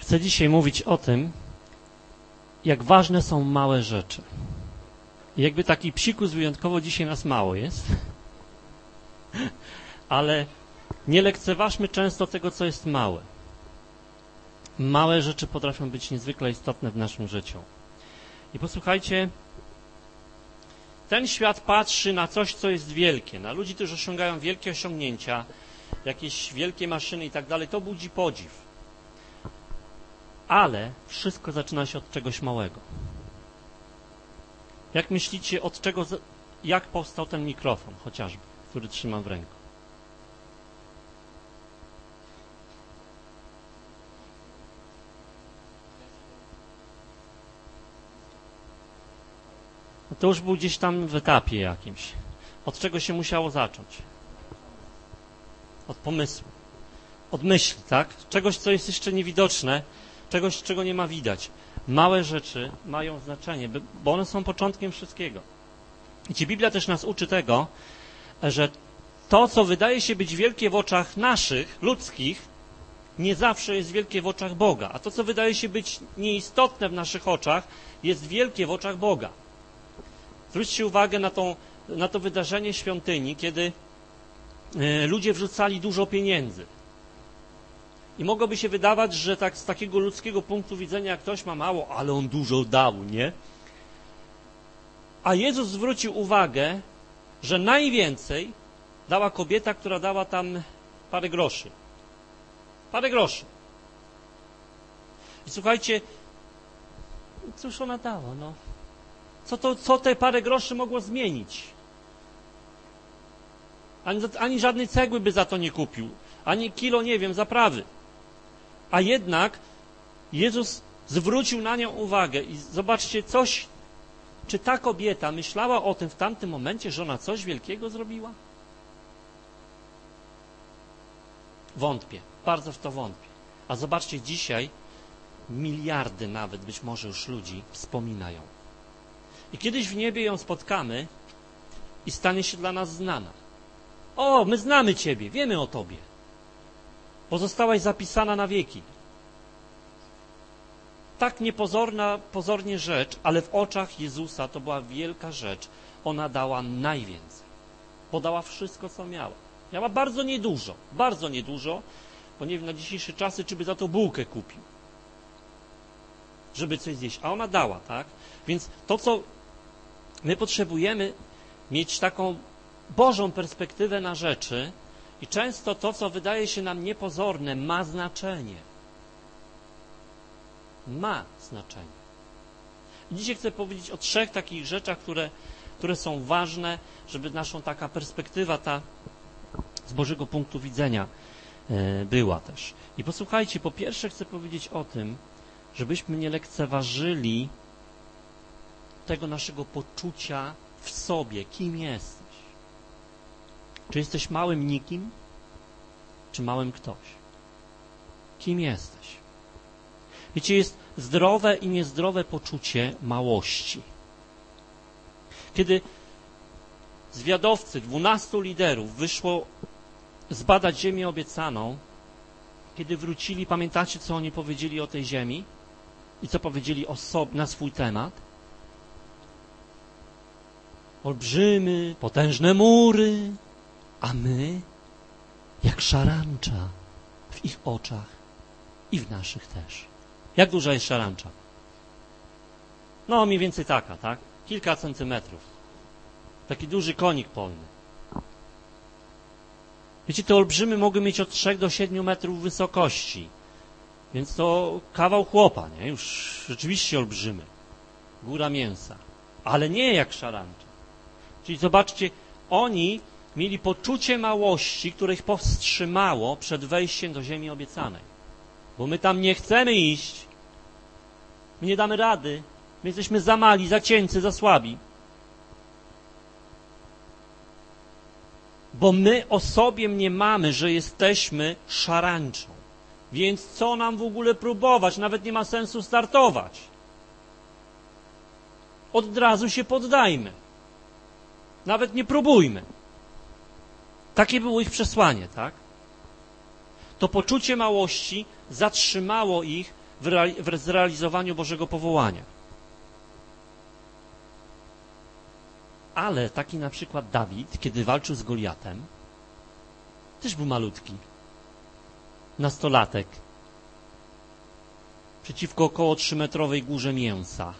Chcę dzisiaj mówić o tym, jak ważne są małe rzeczy. I jakby taki psikus wyjątkowo dzisiaj nas mało jest, ale nie lekceważmy często tego, co jest małe. Małe rzeczy potrafią być niezwykle istotne w naszym życiu. I posłuchajcie, ten świat patrzy na coś, co jest wielkie, na ludzi, którzy osiągają wielkie osiągnięcia, jakieś wielkie maszyny i tak dalej, to budzi podziw. Ale wszystko zaczyna się od czegoś małego. Jak myślicie, jak powstał ten mikrofon chociażby, który trzymam w ręku? No to już był gdzieś tam w etapie jakimś. Od czego się musiało zacząć? Od pomysłu. Od myśli, tak? Czegoś, co jest jeszcze niewidoczne, czegoś, czego nie ma widać. Małe rzeczy mają znaczenie, bo one są początkiem wszystkiego. I Biblia też nas uczy tego, że to, co wydaje się być wielkie w oczach naszych, ludzkich, nie zawsze jest wielkie w oczach Boga. A to, co wydaje się być nieistotne w naszych oczach, jest wielkie w oczach Boga. Zwróćcie uwagę na to wydarzenie świątyni, kiedy ludzie wrzucali dużo pieniędzy. I mogłoby się wydawać, że tak z takiego ludzkiego punktu widzenia, jak ktoś ma mało, ale on dużo dał, nie? A Jezus zwrócił uwagę, że najwięcej dała kobieta, która dała tam parę groszy. Parę groszy. I słuchajcie, cóż ona dała, no? Co te parę groszy mogło zmienić? Ani żadnej cegły by za to nie kupił. Ani kilo, nie wiem, zaprawy. A jednak Jezus zwrócił na nią uwagę i zobaczcie, czy ta kobieta myślała o tym w tamtym momencie, że ona coś wielkiego zrobiła? Wątpię, bardzo w to wątpię. A zobaczcie, dzisiaj miliardy nawet, być może już ludzi wspominają. I kiedyś w niebie ją spotkamy i stanie się dla nas znana. O, my znamy Ciebie, wiemy o Tobie. Pozostałaś zapisana na wieki. Tak pozornie rzecz, ale w oczach Jezusa to była wielka rzecz. Ona dała najwięcej. Podała wszystko, co miała. Miała bardzo niedużo, bo nie wiem, na dzisiejsze czasy, czy by za to bułkę kupił. Żeby coś zjeść. A ona dała, tak? Więc to, co my potrzebujemy, mieć taką Bożą perspektywę na rzeczy i często to, co wydaje się nam niepozorne, ma znaczenie. Ma znaczenie. I dzisiaj chcę powiedzieć o 3 takich rzeczach, które są ważne, żeby naszą taka perspektywa ta z Bożego punktu widzenia była też. I posłuchajcie, po pierwsze chcę powiedzieć o tym, żebyśmy nie lekceważyli tego naszego poczucia w sobie, kim jesteś. Czy jesteś małym nikim, czy małym ktoś? Kim jesteś? Wiecie, jest zdrowe i niezdrowe poczucie małości. Kiedy zwiadowcy, 12 liderów wyszło zbadać ziemię obiecaną, kiedy wrócili, pamiętacie, co oni powiedzieli o tej ziemi? I co powiedzieli na swój temat? Olbrzymy, potężne mury, a my jak szarancza w ich oczach i w naszych też. Jak duża jest szarancza? No, mniej więcej taka, tak? Kilka centymetrów. Taki duży konik polny. Wiecie, te olbrzymy mogły mieć od 3 do 7 metrów wysokości. Więc to kawał chłopa, nie? Już rzeczywiście olbrzymy. Góra mięsa. Ale nie jak szarancza. Czyli zobaczcie, oni mieli poczucie małości, które ich powstrzymało przed wejściem do ziemi obiecanej. Bo my tam nie chcemy iść. My nie damy rady. My jesteśmy za mali, za ciency, za słabi. Bo my o sobie mniemamy, że jesteśmy szarańczą. Więc co nam w ogóle próbować? Nawet nie ma sensu startować. Od razu się poddajmy. Nawet nie próbujmy. Takie było ich przesłanie, tak? To poczucie małości zatrzymało ich w zrealizowaniu Bożego powołania. Ale taki na przykład Dawid, kiedy walczył z Goliatem, też był malutki, nastolatek, przeciwko około 3-metrowej górze mięsa.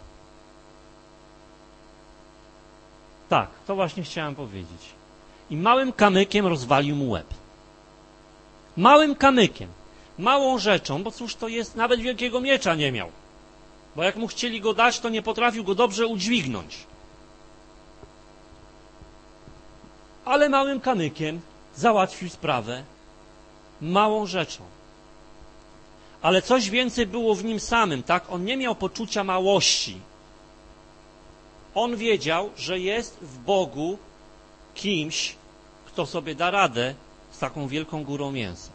Tak, to właśnie chciałem powiedzieć. I małym kamykiem rozwalił mu łeb. Małym kamykiem, małą rzeczą, bo cóż to jest, nawet wielkiego miecza nie miał. Bo jak mu chcieli go dać, to nie potrafił go dobrze udźwignąć. Ale małym kamykiem załatwił sprawę, małą rzeczą. Ale coś więcej było w nim samym, tak? On nie miał poczucia małości. On wiedział, że jest w Bogu kimś, kto sobie da radę z taką wielką górą mięsa.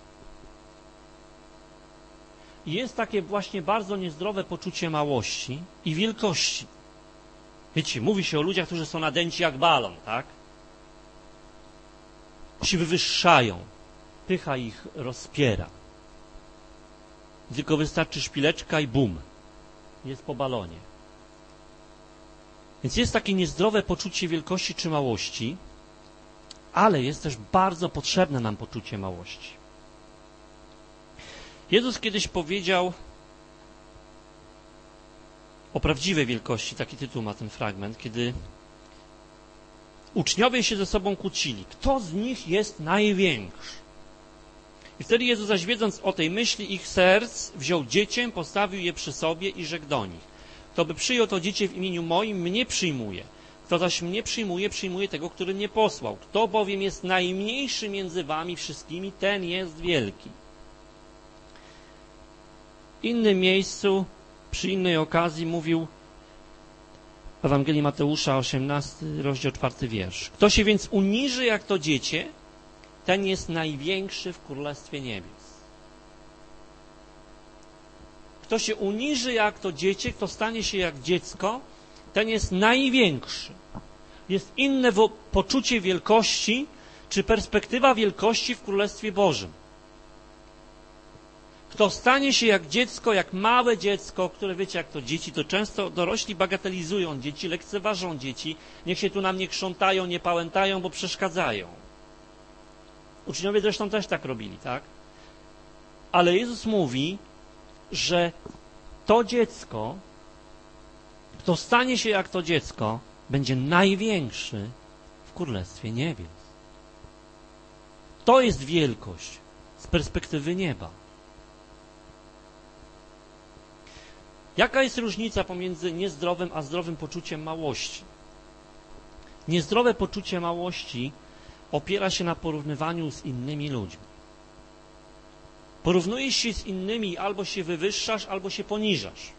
I jest takie właśnie bardzo niezdrowe poczucie małości i wielkości. Wiecie, mówi się o ludziach, którzy są nadęci jak balon, tak? Się wywyższają, pycha ich rozpiera. Tylko wystarczy szpileczka i bum, jest po balonie. Więc jest takie niezdrowe poczucie wielkości czy małości, ale jest też bardzo potrzebne nam poczucie małości. Jezus kiedyś powiedział o prawdziwej wielkości, taki tytuł ma ten fragment, kiedy uczniowie się ze sobą kłócili. Kto z nich jest największy? I wtedy Jezus, zaś wiedząc o tej myśli ich serc, wziął dziecię, postawił je przy sobie i rzekł do nich: kto by przyjął to dziecię w imieniu moim, mnie przyjmuje. Kto zaś mnie przyjmuje, przyjmuje tego, który mnie posłał. Kto bowiem jest najmniejszy między wami wszystkimi, ten jest wielki. W innym miejscu, przy innej okazji mówił w Ewangelii Mateusza, 18, rozdział 4 wiersz. Kto się więc uniży jak to dziecię, ten jest największy w Królestwie Niebios. Kto się uniży jak to dziecię, kto stanie się jak dziecko, ten jest największy. Jest inne poczucie wielkości, czy perspektywa wielkości w Królestwie Bożym. Kto stanie się jak dziecko, jak małe dziecko, które wiecie, jak to dzieci, to często dorośli bagatelizują dzieci, lekceważą dzieci, niech się tu na mnie krzątają, nie pałętają, bo przeszkadzają. Uczniowie zresztą też tak robili, tak? Ale Jezus mówi, że to dziecko, kto stanie się jak to dziecko, będzie największy w Królestwie Niebios. To jest wielkość z perspektywy nieba. Jaka jest różnica pomiędzy niezdrowym a zdrowym poczuciem małości? Niezdrowe poczucie małości opiera się na porównywaniu z innymi ludźmi. Porównujesz się z innymi, albo się wywyższasz, albo się poniżasz.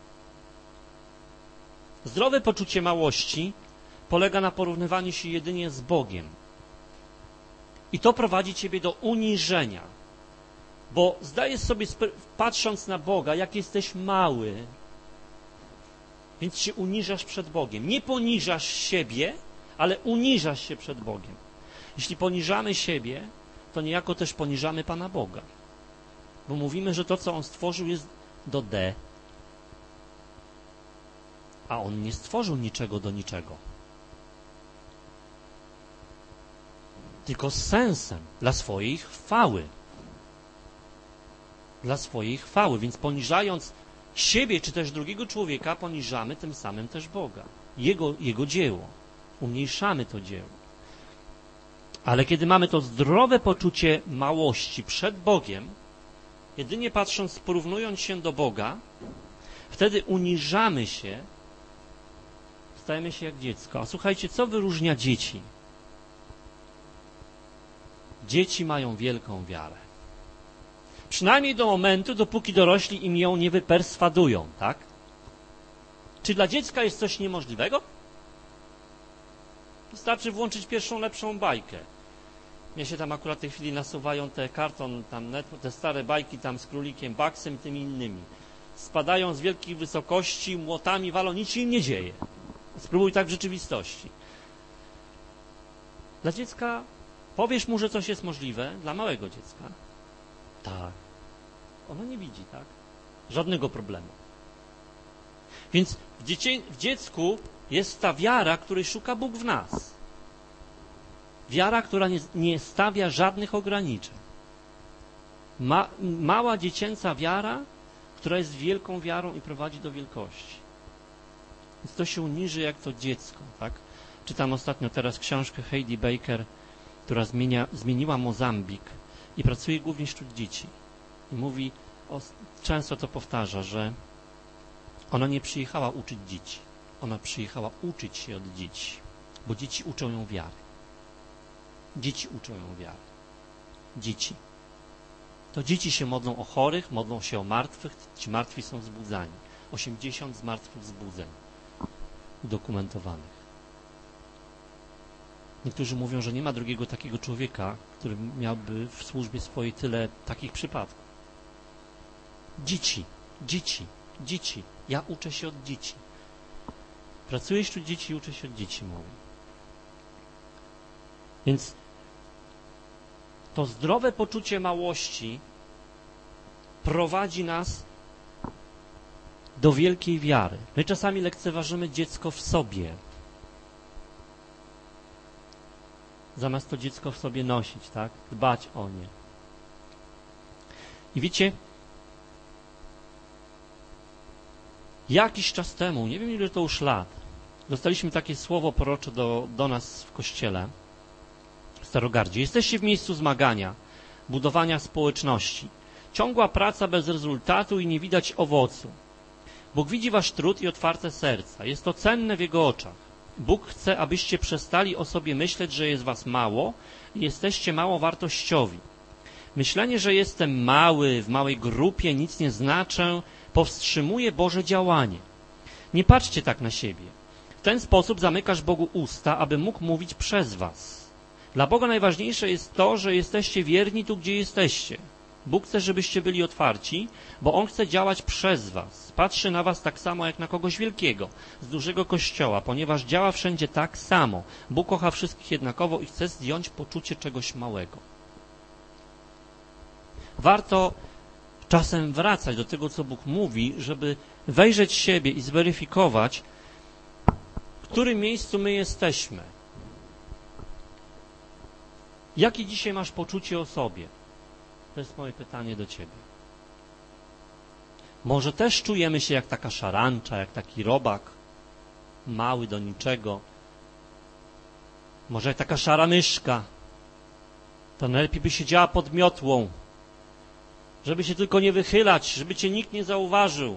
Zdrowe poczucie małości polega na porównywaniu się jedynie z Bogiem. I to prowadzi ciebie do uniżenia. Bo zdajesz sobie, patrząc na Boga, jak jesteś mały, więc się uniżasz przed Bogiem. Nie poniżasz siebie, ale uniżasz się przed Bogiem. Jeśli poniżamy siebie, to niejako też poniżamy Pana Boga. Bo mówimy, że to, co On stworzył, jest do D. A On nie stworzył niczego do niczego. Tylko z sensem, dla swojej chwały. Dla swojej chwały. Więc poniżając siebie, czy też drugiego człowieka, poniżamy tym samym też Boga. Jego dzieło. Umniejszamy to dzieło. Ale kiedy mamy to zdrowe poczucie małości przed Bogiem, jedynie patrząc, porównując się do Boga, wtedy uniżamy się, stajemy się jak dziecko. A słuchajcie, co wyróżnia dzieci? Dzieci mają wielką wiarę. Przynajmniej do momentu, dopóki dorośli im ją nie wyperswadują, tak? Czy dla dziecka jest coś niemożliwego? Wystarczy włączyć pierwszą lepszą bajkę. Mnie się tam akurat w tej chwili nasuwają te karton, te stare bajki tam z królikiem Baksem i tymi innymi. Spadają z wielkich wysokości, młotami walą, nic się im nie dzieje. Spróbuj tak w rzeczywistości. Dla dziecka powiesz mu, że coś jest możliwe, dla małego dziecka. Tak. Ono nie widzi, tak? Żadnego problemu. Więc w dziecku jest ta wiara, której szuka Bóg w nas. Wiara, która nie stawia żadnych ograniczeń. Mała dziecięca wiara, która jest wielką wiarą i prowadzi do wielkości. Więc to się uniży jak to dziecko, tak? Czytam ostatnio teraz książkę Heidi Baker, która zmieniła Mozambik i pracuje głównie wśród dzieci. I mówi, często to powtarza, że ona nie przyjechała uczyć dzieci. Ona przyjechała uczyć się od dzieci, bo dzieci uczą ją wiary. Dzieci uczą ją wiary. Dzieci. To dzieci się modlą o chorych, modlą się o martwych, ci martwi są wzbudzani. 80 zmartwychwzbudzeń udokumentowanych. Niektórzy mówią, że nie ma drugiego takiego człowieka, który miałby w służbie swojej tyle takich przypadków. Dzieci, dzieci, dzieci. Ja uczę się od dzieci. Pracuję wśród dzieci i uczę się od dzieci, mówi. Więc to zdrowe poczucie małości prowadzi nas do wielkiej wiary. My czasami lekceważymy dziecko w sobie. Zamiast to dziecko w sobie nosić, tak? Dbać o nie. I wiecie, jakiś czas temu, nie wiem ile to już lat, dostaliśmy takie słowo prorocze do nas w kościele w Starogardzie. Jesteście w miejscu zmagania, budowania społeczności. Ciągła praca bez rezultatu i nie widać owocu. Bóg widzi wasz trud i otwarte serca. Jest to cenne w Jego oczach. Bóg chce, abyście przestali o sobie myśleć, że jest was mało i jesteście mało wartościowi. Myślenie, że jestem mały, w małej grupie, nic nie znaczę, powstrzymuje Boże działanie. Nie patrzcie tak na siebie. W ten sposób zamykasz Bogu usta, aby mógł mówić przez was. Dla Boga najważniejsze jest to, że jesteście wierni tu, gdzie jesteście. Bóg chce, żebyście byli otwarci, bo On chce działać przez was. Patrzy na was tak samo, jak na kogoś wielkiego, z dużego kościoła, ponieważ działa wszędzie tak samo. Bóg kocha wszystkich jednakowo i chce zdjąć poczucie czegoś małego. Warto czasem wracać do tego, co Bóg mówi, żeby wejrzeć w siebie i zweryfikować, w którym miejscu my jesteśmy. Jakie dzisiaj masz poczucie o sobie? To jest moje pytanie do ciebie. Może też czujemy się jak taka szarancza, jak taki robak, mały do niczego. Może jak taka szara myszka. To najlepiej by siedziała pod miotłą, żeby się tylko nie wychylać, żeby cię nikt nie zauważył.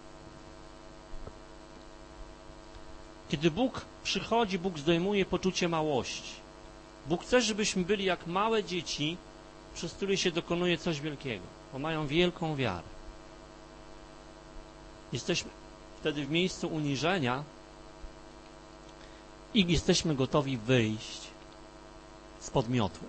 Kiedy Bóg przychodzi, Bóg zdejmuje poczucie małości. Bóg chce, żebyśmy byli jak małe dzieci, przez które się dokonuje coś wielkiego, bo mają wielką wiarę. Jesteśmy wtedy w miejscu uniżenia i jesteśmy gotowi wyjść spod miotły.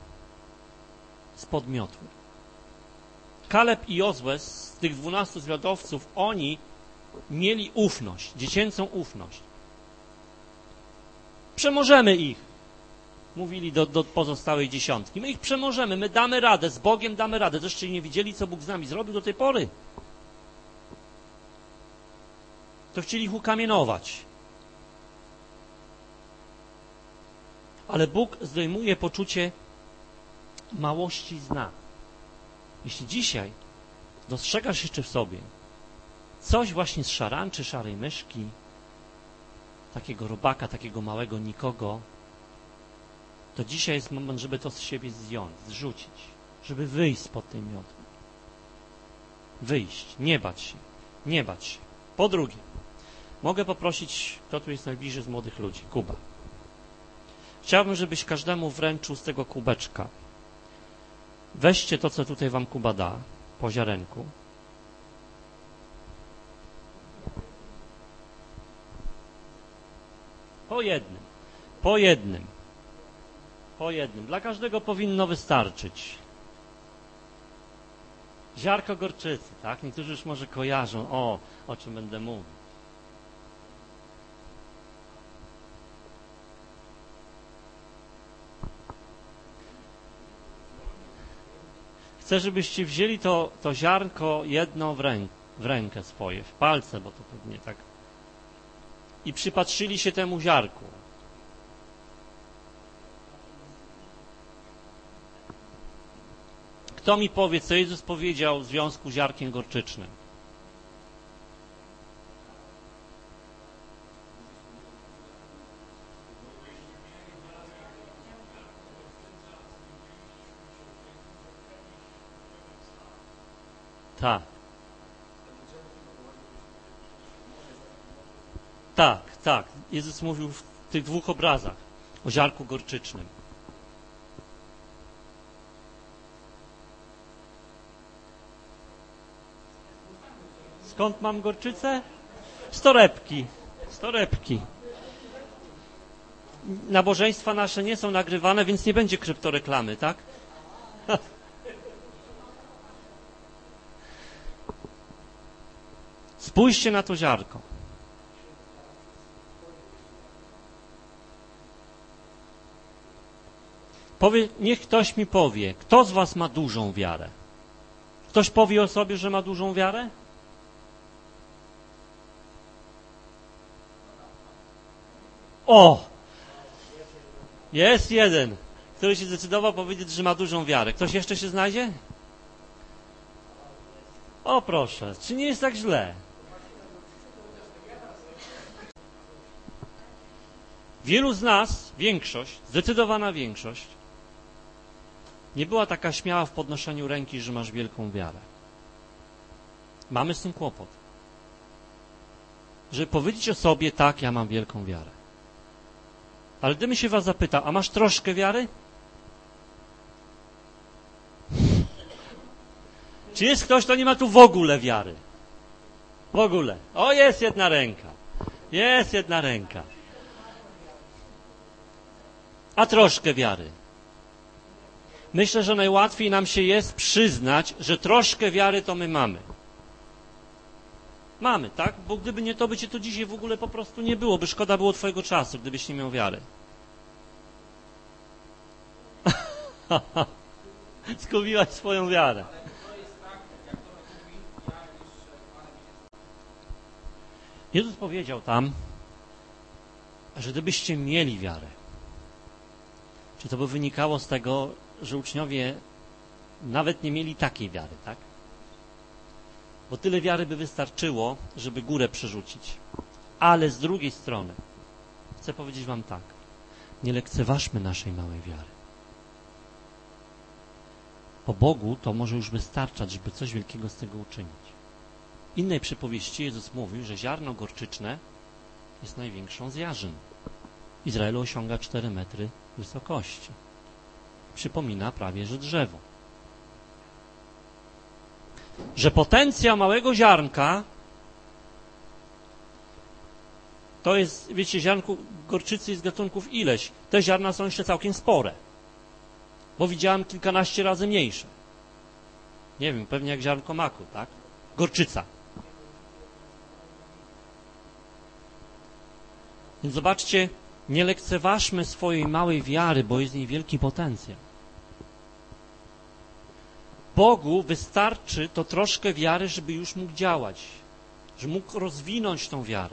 Spod miotły. Kaleb i Jozue, z tych 12 zwiadowców, oni mieli ufność, dziecięcą ufność. Przemożemy ich, mówili do pozostałej dziesiątki. My ich przemożemy, my damy radę, z Bogiem damy radę. Zresztą nie widzieli, co Bóg z nami zrobił do tej pory. To chcieli ich ukamienować. Ale Bóg zdejmuje poczucie małości z nas. Jeśli dzisiaj dostrzegasz jeszcze w sobie coś właśnie z szaranczy, szarej myszki, takiego robaka, takiego małego nikogo, to dzisiaj jest moment, żeby to z siebie zdjąć, zrzucić, żeby wyjść spod tej miotły. Wyjść, nie bać się, nie bać się. Po drugie, mogę poprosić, kto tu jest najbliżej z młodych ludzi? Kuba. Chciałbym, żebyś każdemu wręczył z tego kubeczka. Weźcie to, co tutaj wam Kuba da, po ziarenku. Po jednym. Po jednym. Po jednym. Dla każdego powinno wystarczyć. Ziarko gorczycy, tak? Niektórzy już może kojarzą, o czym będę mówił. Chcę, żebyście wzięli to ziarnko jedno w rękę. w rękę swoje, w palce, bo to pewnie tak. I przypatrzyli się temu ziarku. Kto mi powie, co Jezus powiedział w związku z ziarkiem gorczycznym? Tak. Tak, tak. Jezus mówił w tych dwóch obrazach o ziarku gorczycznym. Skąd mam gorczycę? Z torebki. Z torebki. Nabożeństwa nasze nie są nagrywane, więc nie będzie kryptoreklamy, tak? Spójrzcie na to ziarko. Niech ktoś mi powie, kto z was ma dużą wiarę? Ktoś powie o sobie, że ma dużą wiarę? O! Jest jeden, który się zdecydował powiedzieć, że ma dużą wiarę. Ktoś jeszcze się znajdzie? O proszę, czy nie jest tak źle? Wielu z nas, większość, zdecydowana większość, nie była taka śmiała w podnoszeniu ręki, że masz wielką wiarę. Mamy z tym kłopot. Żeby powiedzieć o sobie, tak, ja mam wielką wiarę. Ale gdybym się was zapytał, a masz troszkę wiary? Czy jest ktoś, kto nie ma tu w ogóle wiary? W ogóle. O, jest jedna ręka. Jest jedna ręka. A troszkę wiary. Myślę, że najłatwiej nam się jest przyznać, że troszkę wiary to my mamy. Mamy, tak? Bo gdyby nie to, by cię tu dzisiaj w ogóle po prostu nie było, by szkoda było twojego czasu, gdybyś nie miał wiary. Zgubiłaś swoją wiarę. Jezus powiedział tam, że gdybyście mieli wiarę, czy to by wynikało z tego, że uczniowie nawet nie mieli takiej wiary, tak? Bo tyle wiary by wystarczyło, żeby górę przerzucić. Ale z drugiej strony chcę powiedzieć wam tak, nie lekceważmy naszej małej wiary. Po Bogu to może już wystarczać, żeby coś wielkiego z tego uczynić. W innej przypowieści Jezus mówił, że ziarno gorczyczne jest największą z jarzyn. W Izraelu osiąga 4 metry wysokości. Przypomina prawie, że drzewo. Że potencjał małego ziarnka to jest, wiecie, ziarnku gorczycy jest gatunków ileś. Te ziarna są jeszcze całkiem spore. Bo widziałem kilkanaście razy mniejsze. Nie wiem, pewnie jak ziarnko maku, tak? Gorczyca. Więc zobaczcie, nie lekceważmy swojej małej wiary, bo jest w niej wielki potencjał. Bogu wystarczy to troszkę wiary, żeby już mógł działać, żeby mógł rozwinąć tą wiarę,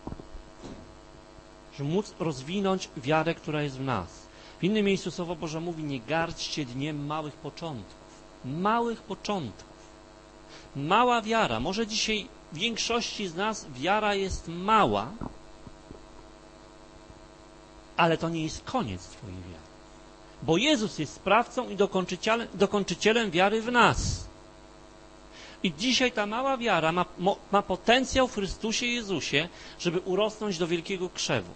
żeby móc rozwinąć wiarę, która jest w nas. W innym miejscu Słowo Boże mówi, nie gardźcie dniem małych początków. Małych początków. Mała wiara. Może dzisiaj w większości z nas wiara jest mała, ale to nie jest koniec twojej wiary. Bo Jezus jest sprawcą i dokończycielem wiary w nas. I dzisiaj ta mała wiara ma potencjał w Chrystusie Jezusie, żeby urosnąć do wielkiego krzewu.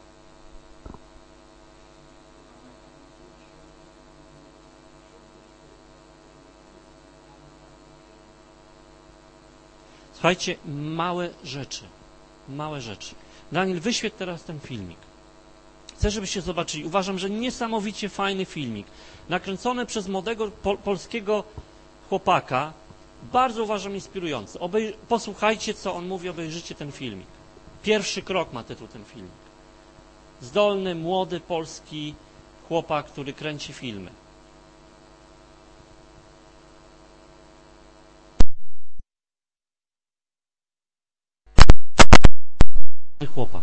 Słuchajcie, małe rzeczy. Małe rzeczy. Daniel, wyświetl teraz ten filmik. Chcę, żebyście zobaczyli. Uważam, że niesamowicie fajny filmik. Nakręcony przez młodego polskiego chłopaka. Bardzo uważam inspirujący. Posłuchajcie, co on mówi, obejrzyjcie ten filmik. Pierwszy krok ma tytuł ten filmik. Zdolny, młody polski chłopak, który kręci filmy. chłopak.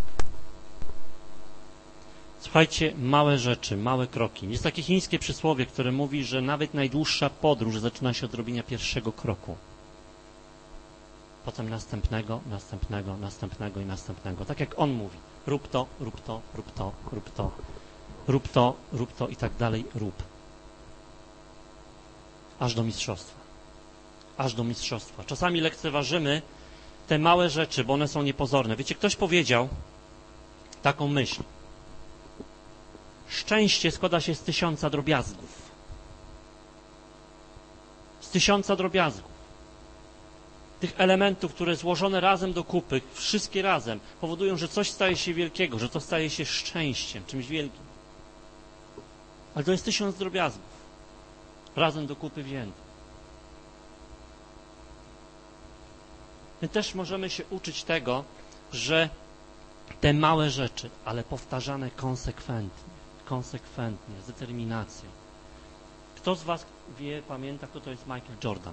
Słuchajcie, małe rzeczy, małe kroki. Jest takie chińskie przysłowie, które mówi, że nawet najdłuższa podróż zaczyna się od robienia pierwszego kroku. Potem następnego, następnego, następnego i następnego. Tak jak on mówi. Rób to, rób to, rób to, rób to. Rób to, rób to i tak dalej, rób. Aż do mistrzostwa. Aż do mistrzostwa. Czasami lekceważymy te małe rzeczy, bo one są niepozorne. Wiecie, ktoś powiedział taką myśl. Szczęście składa się z 1000 drobiazgów. Z 1000 drobiazgów. Tych elementów, które złożone razem do kupy, wszystkie razem, powodują, że coś staje się wielkiego, że to staje się szczęściem, czymś wielkim. Ale to jest 1000 drobiazgów. Razem do kupy wzięte. My też możemy się uczyć tego, że te małe rzeczy, ale powtarzane konsekwentnie, z determinacją. Kto z was wie, pamięta, kto to jest Michael Jordan?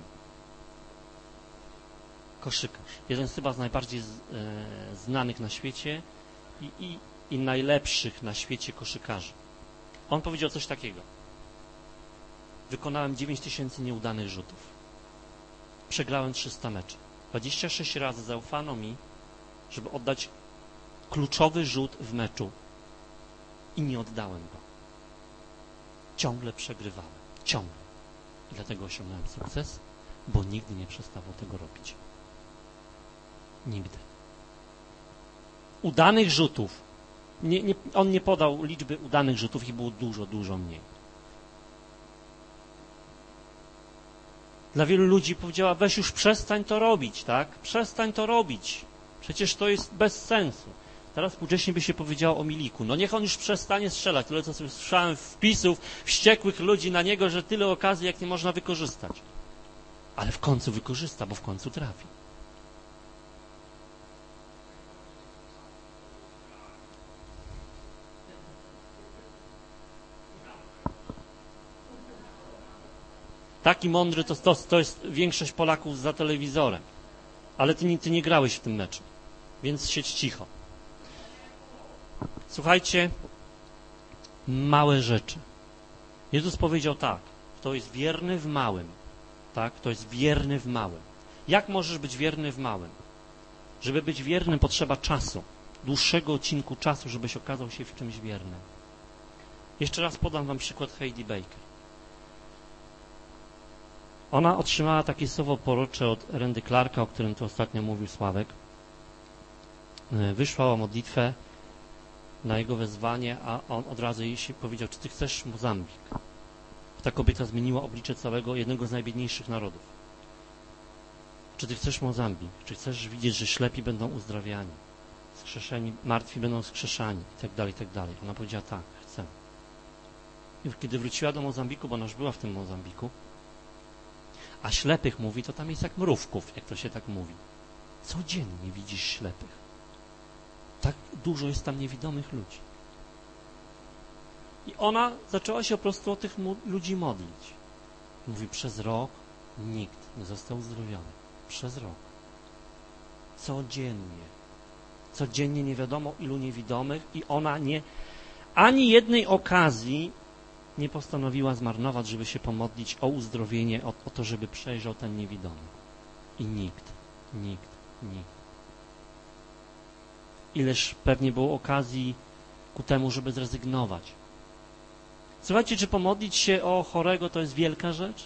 Koszykarz. Jeden z chyba z najbardziej znanych na świecie i najlepszych na świecie koszykarzy. On powiedział coś takiego. Wykonałem 9000 nieudanych rzutów. Przegrałem 300 meczy. 26 razy zaufano mi, żeby oddać kluczowy rzut w meczu. I nie oddałem go. Ciągle przegrywałem. Ciągle. I dlatego osiągnąłem sukces, bo nigdy nie przestawał tego robić. Nigdy. Udanych rzutów. On nie podał liczby udanych rzutów, ich było dużo, dużo mniej. Dla wielu ludzi powiedziała, weź już przestań to robić, tak? Przestań to robić. Przecież to jest bez sensu. Teraz współcześnie by się powiedziało o Miliku. No niech on już przestanie strzelać. Tyle, co sobie słyszałem wpisów wściekłych ludzi na niego, że tyle okazji, jak nie można wykorzystać. Ale w końcu wykorzysta, bo w końcu trafi. Taki mądry to jest większość Polaków za telewizorem. Ale ty nie grałeś w tym meczu, więc siedź cicho. Słuchajcie, małe rzeczy. Jezus powiedział tak, kto jest wierny w małym, tak, kto jest wierny w małym. Jak możesz być wierny w małym? Żeby być wiernym potrzeba czasu, dłuższego odcinku czasu, żebyś okazał się w czymś wiernym. Jeszcze raz podam wam przykład Heidi Baker. Ona otrzymała takie słowo prorocze od Randy Clarka, o którym tu ostatnio mówił Sławek. Wyszła o modlitwę na jego wezwanie, a on od razu jej się powiedział, czy ty chcesz Mozambik? Ta kobieta zmieniła oblicze całego jednego z najbiedniejszych narodów. Czy ty chcesz Mozambik? Czy chcesz widzieć, że ślepi będą uzdrawiani, skrzeszeni, martwi będą skrzeszani i tak dalej, i tak dalej. Ona powiedziała tak, chcę. I kiedy wróciła do Mozambiku, bo ona już była w tym Mozambiku, a ślepych mówi, to tam jest jak mrówków, jak to się tak mówi. Codziennie widzisz ślepych. Tak dużo jest tam niewidomych ludzi. I ona zaczęła się po prostu o tych ludzi modlić. Mówi, przez rok nikt nie został uzdrowiony. Przez rok. Codziennie. Codziennie nie wiadomo ilu niewidomych i ona ani jednej okazji nie postanowiła zmarnować, żeby się pomodlić o uzdrowienie, o to, żeby przejrzał ten niewidomy. I nikt. Ileż pewnie było okazji ku temu, żeby zrezygnować. Słuchajcie, czy pomodlić się o chorego to jest wielka rzecz?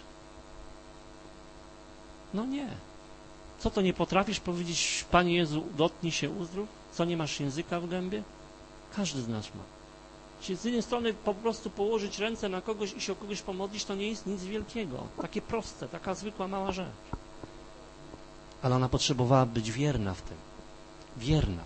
No nie. Co to, nie potrafisz powiedzieć, Panie Jezu, dotknij się, uzdrów? Co, nie masz języka w gębie? Każdy z nas ma. Z jednej strony po prostu położyć ręce na kogoś i się o kogoś pomodlić, to nie jest nic wielkiego. Takie proste, taka zwykła, mała rzecz. Ale ona potrzebowała być wierna w tym. Wierna.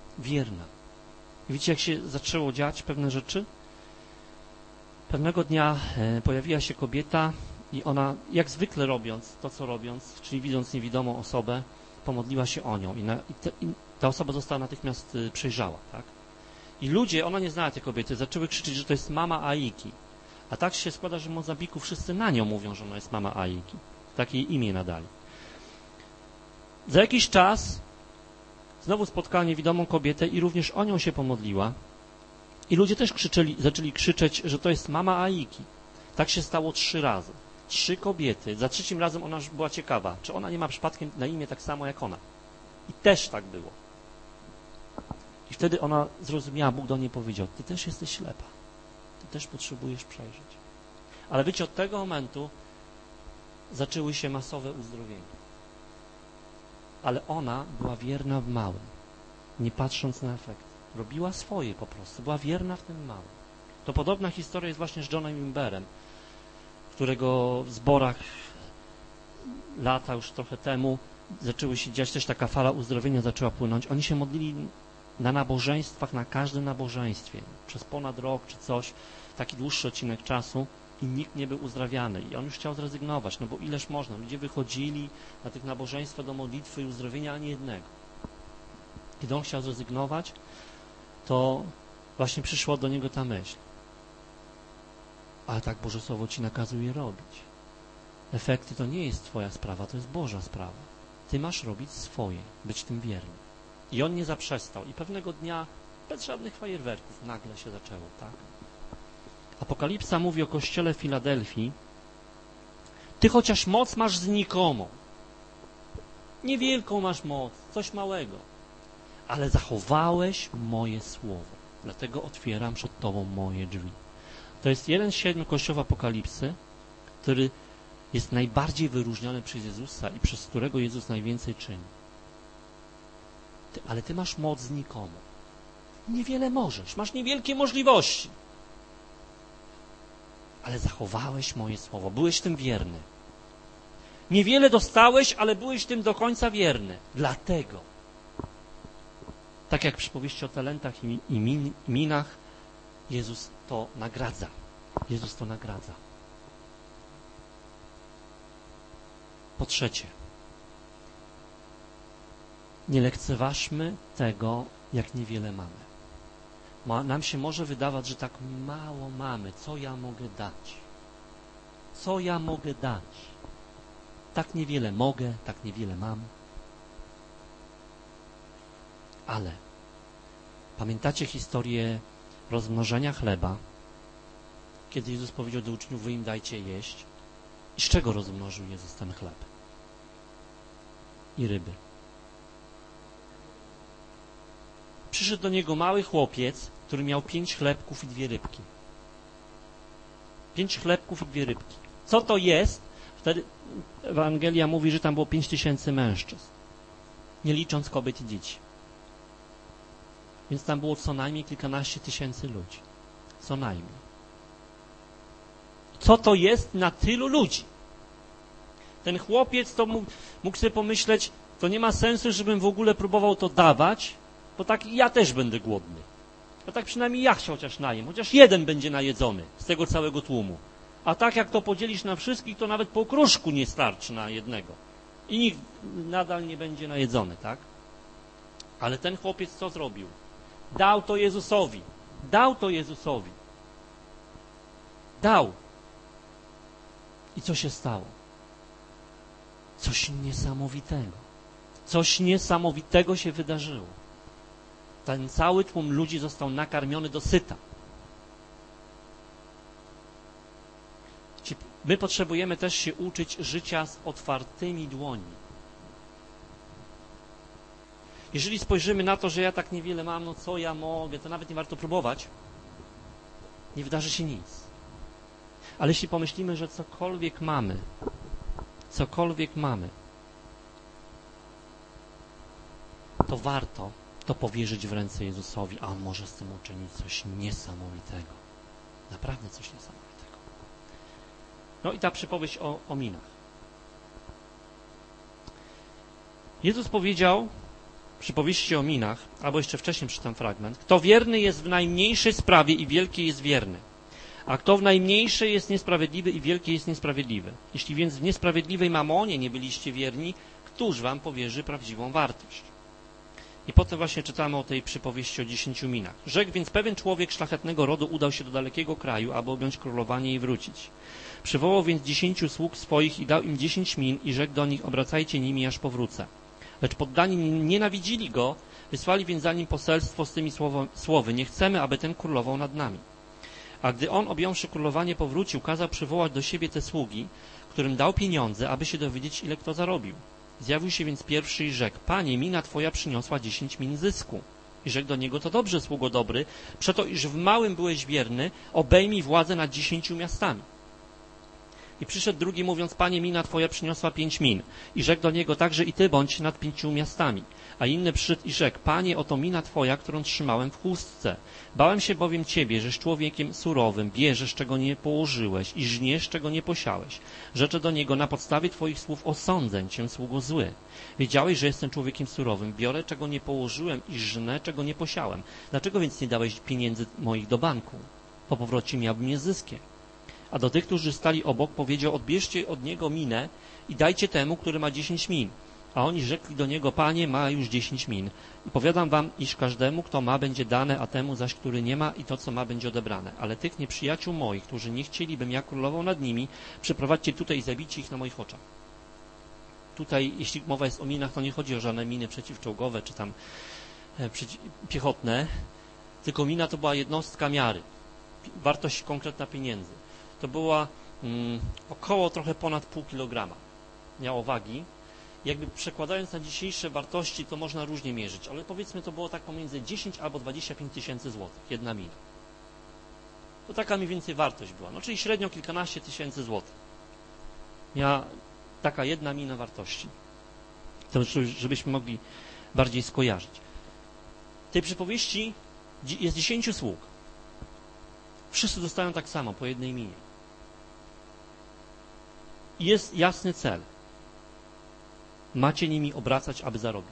I wiecie, jak się zaczęło dziać pewne rzeczy? Pewnego dnia pojawiła się kobieta i ona, jak zwykle robiąc to, co robiąc, czyli widząc niewidomą osobę, pomodliła się o nią i ta osoba została natychmiast przejrzała, tak? I ludzie, ona nie znała tej kobiety, zaczęły krzyczeć, że to jest mama Aiki. A tak się składa, że w Mozambiku wszyscy na nią mówią, że ona jest mama Aiki. Takie imię nadali. Za jakiś czas znowu spotkała niewidomą kobietę i również o nią się pomodliła. I ludzie też zaczęli krzyczeć, że to jest mama Aiki. Tak się stało 3 razy. 3 kobiety. Za 3. razem ona już była ciekawa, czy ona nie ma przypadkiem na imię tak samo jak ona. I też tak było. I wtedy ona zrozumiała, Bóg do niej powiedział, ty też jesteś ślepa. Ty też potrzebujesz przejrzeć. Ale wiecie, od tego momentu zaczęły się masowe uzdrowienia. Ale ona była wierna w małym, nie patrząc na efekt. Robiła swoje po prostu, była wierna w tym małym. To podobna historia jest właśnie z Johnem Wimberem, którego w zborach lata już trochę temu zaczęły się dziać, też taka fala uzdrowienia zaczęła płynąć. Oni się modlili na nabożeństwach, na każdym nabożeństwie, przez ponad rok czy coś, taki dłuższy odcinek czasu i nikt nie był uzdrawiany. I on już chciał zrezygnować, no bo ileż można. Ludzie wychodzili na tych nabożeństwach do modlitwy i uzdrowienia, ani jednego. Kiedy on chciał zrezygnować, to właśnie przyszła do niego ta myśl. Ale tak Boże Słowo ci nakazuje robić. Efekty to nie jest twoja sprawa, to jest Boża sprawa. Ty masz robić swoje, być tym wierny. I on nie zaprzestał. I pewnego dnia, bez żadnych fajerwerków, nagle się zaczęło, tak? Apokalipsa mówi o kościele w Filadelfii. Ty chociaż moc masz znikomą. Niewielką masz moc, coś małego. Ale zachowałeś moje słowo. Dlatego otwieram przed tobą moje drzwi. To jest jeden z 7 kościołów Apokalipsy, który jest najbardziej wyróżniony przez Jezusa i przez którego Jezus najwięcej czyni. Ale ty masz moc znikomą. Niewiele możesz, masz niewielkie możliwości. Ale zachowałeś moje słowo, byłeś tym wierny. Niewiele dostałeś, ale byłeś tym do końca wierny. Dlatego, tak jak w przypowieści o talentach i minach, Jezus to nagradza. Jezus to nagradza. Po trzecie, nie lekceważmy tego, jak niewiele mamy. Nam się może wydawać, że tak mało mamy. Co ja mogę dać? Co ja mogę dać? Tak niewiele mogę, tak niewiele mam. Ale pamiętacie historię rozmnożenia chleba, kiedy Jezus powiedział do uczniów, wy im dajcie jeść. I z czego rozmnożył Jezus ten chleb? I ryby. Przyszedł do niego mały chłopiec, który miał 5 chlebków i 2 rybki. 5 chlebków i 2 rybki. Co to jest? Wtedy Ewangelia mówi, że tam było 5000 mężczyzn, nie licząc kobiet i dzieci. Więc tam było co najmniej kilkanaście tysięcy ludzi. Co najmniej. Co to jest na tylu ludzi? Ten chłopiec to mógł sobie pomyśleć, to nie ma sensu, żebym w ogóle próbował to dawać, bo tak ja też będę głodny. Bo tak przynajmniej ja się chociaż najem, chociaż jeden będzie najedzony z tego całego tłumu. A tak jak to podzielisz na wszystkich, to nawet po okruszku nie starczy na jednego. I nikt nadal nie będzie najedzony, tak? Ale ten chłopiec co zrobił? Dał to Jezusowi. Dał to Jezusowi. Dał. I co się stało? Coś niesamowitego. Coś niesamowitego się wydarzyło. Ten cały tłum ludzi został nakarmiony do syta. My potrzebujemy też się uczyć życia z otwartymi dłońmi. Jeżeli spojrzymy na to, że ja tak niewiele mam, no co ja mogę, to nawet nie warto próbować. Nie wydarzy się nic. Ale jeśli pomyślimy, że cokolwiek mamy, to warto to powierzyć w ręce Jezusowi, a On może z tym uczynić coś niesamowitego. Naprawdę coś niesamowitego. No i ta przypowieść o minach. Jezus powiedział w przypowieści o minach, albo jeszcze wcześniej przeczytam fragment, kto wierny jest w najmniejszej sprawie i wielkiej jest wierny, a kto w najmniejszej jest niesprawiedliwy i wielkiej jest niesprawiedliwy. Jeśli więc w niesprawiedliwej mamonie nie byliście wierni, któż wam powierzy prawdziwą wartość? I potem właśnie czytamy o tej przypowieści o 10 minach. Rzekł więc pewien człowiek szlachetnego rodu udał się do dalekiego kraju, aby objąć królowanie i wrócić. Przywołał więc 10 sług swoich i dał im 10 min i rzekł do nich, obracajcie nimi, aż powrócę. Lecz poddani nienawidzili go, wysłali więc za nim poselstwo z tymi słowy: nie chcemy, aby ten królował nad nami. A gdy on, objąwszy królowanie, powrócił, kazał przywołać do siebie te sługi, którym dał pieniądze, aby się dowiedzieć, ile kto zarobił. Zjawił się więc pierwszy i rzekł: Panie, mina twoja przyniosła 10 min zysku. I rzekł do niego: to dobrze, sługo dobry, przeto iż w małym byłeś wierny, obejmij władzę nad 10 miastami. I przyszedł drugi, mówiąc: Panie, mina twoja przyniosła 5 min. I rzekł do niego: także i ty bądź nad 5 miastami. A inny przyszedł i rzekł: Panie, oto mina twoja, którą trzymałem w chustce. Bałem się bowiem ciebie, żeś człowiekiem surowym, bierzesz, czego nie położyłeś i żniesz, czego nie posiałeś. Rzeczę do niego: na podstawie twoich słów osądzę cię, sługo zły. Wiedziałeś, że jestem człowiekiem surowym, biorę, czego nie położyłem i żnę, czego nie posiałem. Dlaczego więc nie dałeś pieniędzy moich do banku? Po powrocie miałbym je zyskiem. A do tych, którzy stali obok, powiedział: odbierzcie od niego minę i dajcie temu, który ma 10 min. A oni rzekli do niego: Panie, ma już 10 min. I powiadam wam, iż każdemu, kto ma, będzie dane, a temu zaś, który nie ma, i to, co ma, będzie odebrane. Ale tych nieprzyjaciół moich, którzy nie chcieli, bym ja królował nad nimi, przyprowadźcie tutaj i zabijcie ich na moich oczach. Tutaj, jeśli mowa jest o minach, to nie chodzi o żadne miny przeciwczołgowe, czy tam piechotne, tylko mina to była jednostka miary, wartość konkretna pieniędzy. To była około trochę ponad pół kilograma. Miało wagi. Jakby przekładając na dzisiejsze wartości, to można różnie mierzyć, ale powiedzmy, to było tak pomiędzy 10 albo 25 tysięcy złotych, jedna mina. To taka mniej więcej wartość była, no czyli średnio kilkanaście tysięcy złotych. Miała taka jedna mina wartości. To żebyśmy mogli bardziej skojarzyć. W tej przypowieści jest 10 sług. Wszyscy dostają tak samo, po jednej minie. I jest jasny cel. Macie nimi obracać, aby zarobić.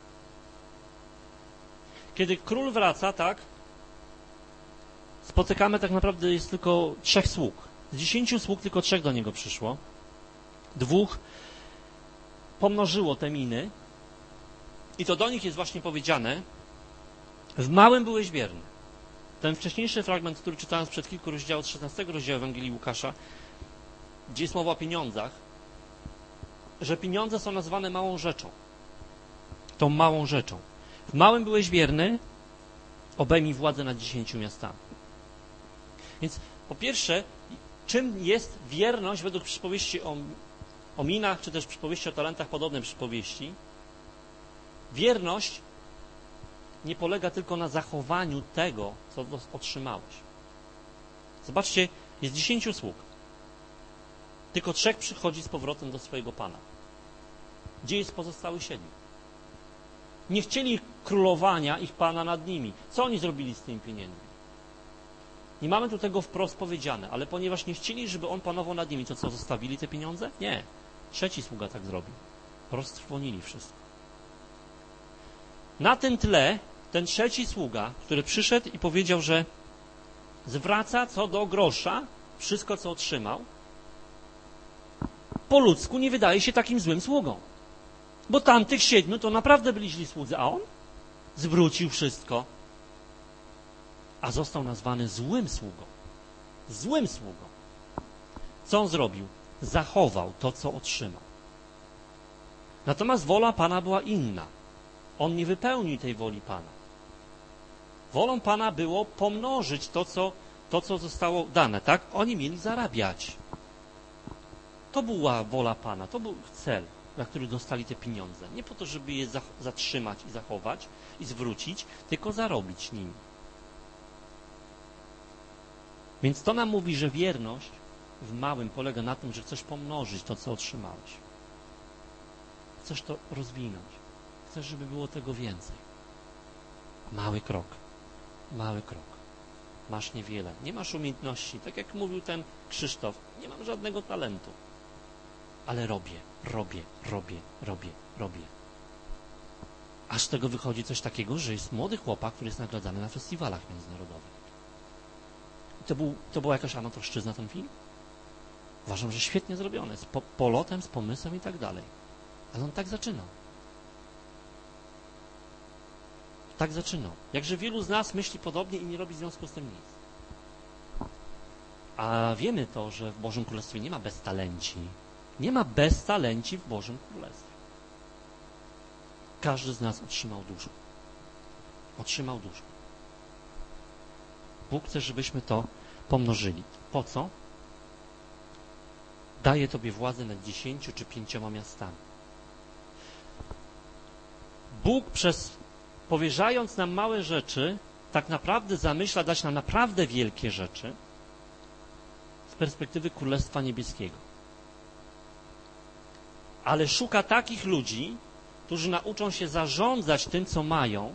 Kiedy król wraca, tak, spotykamy tak naprawdę jest tylko 3 sług. Z 10 sług tylko 3 do niego przyszło. 2 pomnożyło te miny i to do nich jest właśnie powiedziane: w małym byłeś wierny. Ten wcześniejszy fragment, który czytałem sprzed kilku rozdziałów, 16 rozdziału Ewangelii Łukasza, gdzie jest mowa o pieniądzach, że pieniądze są nazywane małą rzeczą. Tą małą rzeczą. W małym byłeś wierny, obejmij władzę nad 10 miastami. Więc po pierwsze, czym jest wierność według przypowieści o minach, czy też przypowieści o talentach, podobne przypowieści? Wierność nie polega tylko na zachowaniu tego, co otrzymałeś. Zobaczcie, jest 10 sług. Tylko 3 przychodzi z powrotem do swojego Pana. Gdzie jest pozostałych 7? Nie chcieli królowania ich Pana nad nimi. Co oni zrobili z tymi pieniędzmi? Nie mamy tu tego wprost powiedziane, ale ponieważ nie chcieli, żeby On panował nad nimi, to co, zostawili te pieniądze? Nie. 3 sługa tak zrobił. Roztrwonili wszystko. Na tym tle ten 3 sługa, który przyszedł i powiedział, że zwraca co do grosza wszystko, co otrzymał, po ludzku nie wydaje się takim złym sługą. Bo tamtych 7 to naprawdę byli źli słudzy, a on zwrócił wszystko, a został nazwany złym sługą. Złym sługą. Co on zrobił? Zachował to, co otrzymał. Natomiast wola Pana była inna. On nie wypełnił tej woli Pana. Wolą Pana było pomnożyć to, co zostało dane, tak? Oni mieli zarabiać. To była wola Pana, to był cel, dla który dostali te pieniądze. Nie po to, żeby je zatrzymać i zachować i zwrócić, tylko zarobić nimi. Więc to nam mówi, że wierność w małym polega na tym, że chcesz pomnożyć to, co otrzymałeś. Chcesz to rozwinąć. Chcesz, żeby było tego więcej. Mały krok. Mały krok. Masz niewiele. Nie masz umiejętności. Tak jak mówił ten Krzysztof, nie mam żadnego talentu. Ale robię. Aż z tego wychodzi coś takiego, że jest młody chłopak, który jest nagradzany na festiwalach międzynarodowych. To była jakaś amatorszczyzna ten film? Uważam, że świetnie zrobione, z polotem, z pomysłem i tak dalej. Ale on tak zaczynał. Tak zaczynał. Jakże wielu z nas myśli podobnie i nie robi w związku z tym nic. A wiemy to, że w Bożym Królestwie nie ma beztalenci. Nie ma beztalenci w Bożym Królestwie. każdy z nas otrzymał dużo. Otrzymał dużo. Bóg chce, żebyśmy to pomnożyli. Po co? Daje Tobie władzę nad 10 czy 5 miastami. Bóg powierzając nam małe rzeczy, tak naprawdę zamyśla dać nam naprawdę wielkie rzeczy z perspektywy Królestwa Niebieskiego. Ale szuka takich ludzi, którzy nauczą się zarządzać tym, co mają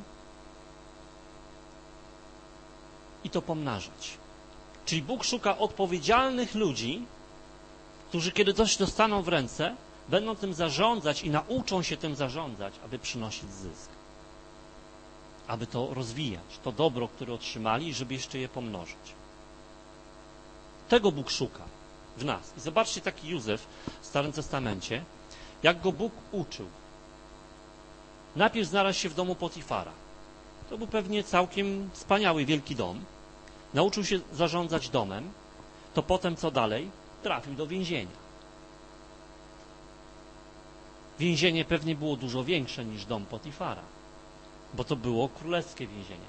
i to pomnażać. Czyli Bóg szuka odpowiedzialnych ludzi, którzy kiedy coś dostaną w ręce, będą tym zarządzać i nauczą się tym zarządzać, aby przynosić zysk. Aby to rozwijać, to dobro, które otrzymali i żeby jeszcze je pomnożyć. Tego Bóg szuka w nas. I zobaczcie taki Józef w Starym Testamencie, jak go Bóg uczył. Najpierw znalazł się w domu Potifara. To był pewnie całkiem wspaniały, wielki dom. Nauczył się zarządzać domem. To potem co dalej? Trafił do więzienia. Więzienie pewnie było dużo większe niż dom Potifara, bo to było królewskie więzienie.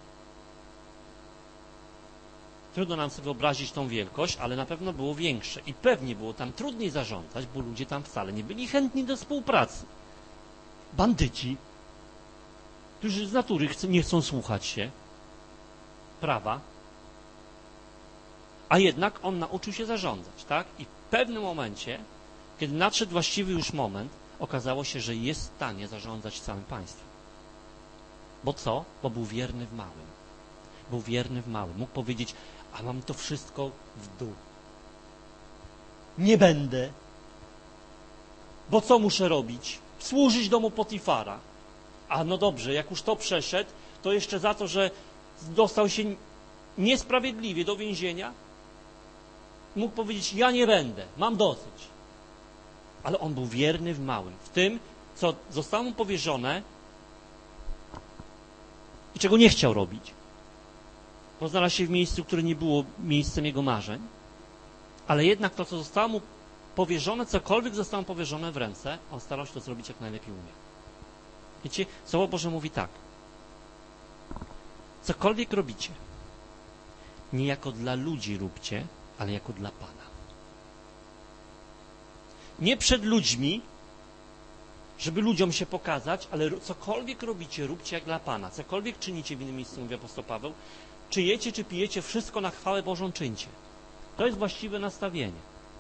Trudno nam sobie wyobrazić tą wielkość, ale na pewno było większe i pewnie było tam trudniej zarządzać, bo ludzie tam wcale nie byli chętni do współpracy. Bandyci, którzy z natury nie chcą słuchać się prawa, a jednak on nauczył się zarządzać, tak? I w pewnym momencie, kiedy nadszedł właściwy już moment, okazało się, że jest w stanie zarządzać całym państwem. Bo co? Bo był wierny w małym. Był wierny w małym. Mógł powiedzieć, a mam to wszystko w dół. Nie będę. Bo co muszę robić? Służyć domu Potifara. A no dobrze, jak już to przeszedł, to jeszcze za to, że dostał się niesprawiedliwie do więzienia, mógł powiedzieć, ja nie będę, mam dosyć. Ale on był wierny w małym, w tym, co zostało mu powierzone i czego nie chciał robić. Bo znalazł się w miejscu, które nie było miejscem jego marzeń, ale jednak to, co zostało mu powierzone, cokolwiek zostało mu powierzone w ręce, on starał się to zrobić jak najlepiej umie. Wiecie, Słowo Boże mówi tak. Cokolwiek robicie, nie jako dla ludzi róbcie, ale jako dla Pana. Nie przed ludźmi, żeby ludziom się pokazać, ale cokolwiek robicie, róbcie jak dla Pana. Cokolwiek czynicie, w innym miejscu mówi apostoł Paweł, czy jecie, czy pijecie, wszystko na chwałę Bożą czyńcie. To jest właściwe nastawienie.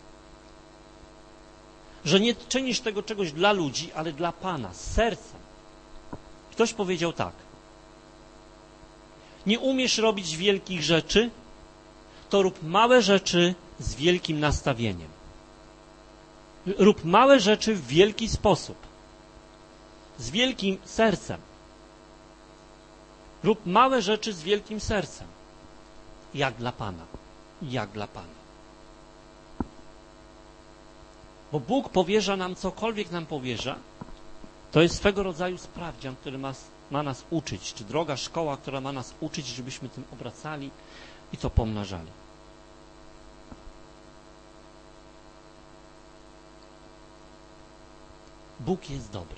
Że nie czynisz tego czegoś dla ludzi, ale dla Pana, z sercem. Ktoś powiedział tak. Nie umiesz robić wielkich rzeczy, to rób małe rzeczy z wielkim nastawieniem. Rób małe rzeczy w wielki sposób. Z wielkim sercem. Rób małe rzeczy z wielkim sercem. Jak dla Pana. Jak dla Pana. Bo Bóg powierza nam cokolwiek nam powierza, to jest swego rodzaju sprawdzian, który ma nas uczyć, czy droga szkoła, która ma nas uczyć, żebyśmy tym obracali i to pomnażali. Bóg jest dobry.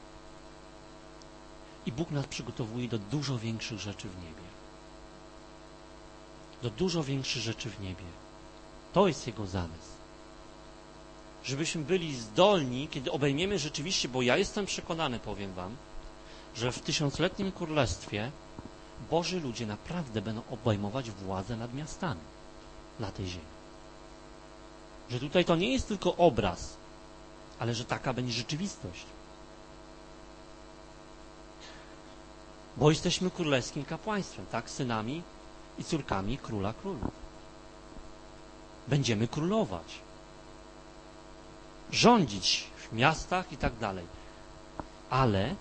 I Bóg nas przygotowuje do dużo większych rzeczy w niebie. Do dużo większych rzeczy w niebie. To jest Jego zamysł. Żebyśmy byli zdolni, kiedy obejmiemy rzeczywiście, bo ja jestem przekonany, powiem wam, że w 1000-letnim królestwie Boży ludzie naprawdę będą obejmować władzę nad miastami na tej ziemi. Że tutaj to nie jest tylko obraz, ale że taka będzie rzeczywistość. Bo jesteśmy królewskim kapłaństwem, tak? Synami i córkami Króla Królów. Będziemy królować. Rządzić w miastach i tak dalej. Ale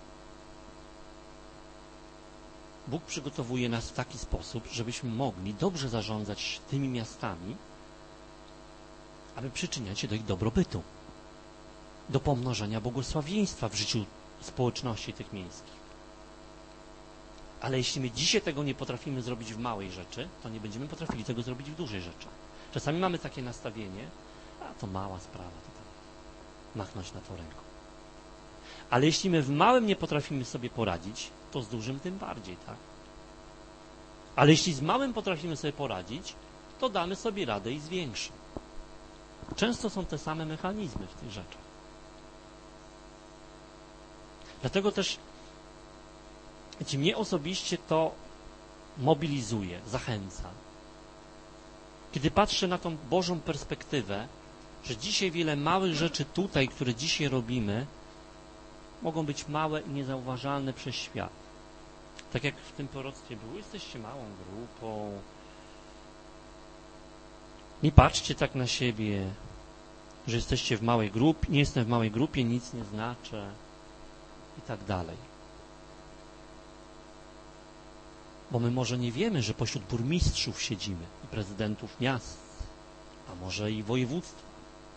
Bóg przygotowuje nas w taki sposób, żebyśmy mogli dobrze zarządzać tymi miastami, aby przyczyniać się do ich dobrobytu, do pomnożenia błogosławieństwa w życiu społeczności tych miejskich. Ale jeśli my dzisiaj tego nie potrafimy zrobić w małej rzeczy, to nie będziemy potrafili tego zrobić w dużej rzeczy. Czasami mamy takie nastawienie, a to mała sprawa, to tam machnąć na to ręką. Ale jeśli my w małym nie potrafimy sobie poradzić, to z dużym tym bardziej, tak? Ale jeśli z małym potrafimy sobie poradzić, to damy sobie radę i z większym. Często są te same mechanizmy w tych rzeczach. Dlatego też mnie osobiście to mobilizuje, zachęca. Kiedy patrzę na tą Bożą perspektywę, że dzisiaj wiele małych rzeczy tutaj, które dzisiaj robimy, mogą być małe i niezauważalne przez świat. Tak jak w tym proroctwie było, jesteście małą grupą. Nie patrzcie tak na siebie, że jesteście w małej grupie, nie jestem w małej grupie, nic nie znaczę i tak dalej. Bo my może nie wiemy, że pośród burmistrzów siedzimy i prezydentów miast, a może i województw.